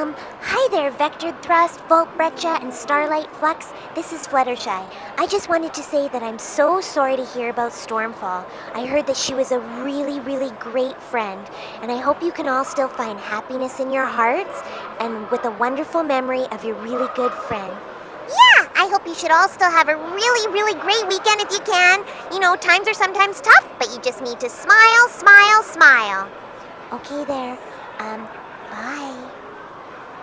Hi there, Vector Thrust, Volt Breccia, and Starlight Flux. This is Fluttershy. I just wanted to say that I'm so sorry to hear about Stormfall. I heard that she was a really, really great friend, and I hope you can all still find happiness in your hearts and with a wonderful memory of your really good friend. Yeah, I hope you should all still have a really, really great weekend if you can. You know, times are sometimes tough, but you just need to smile, smile, smile. Okay there. Bye.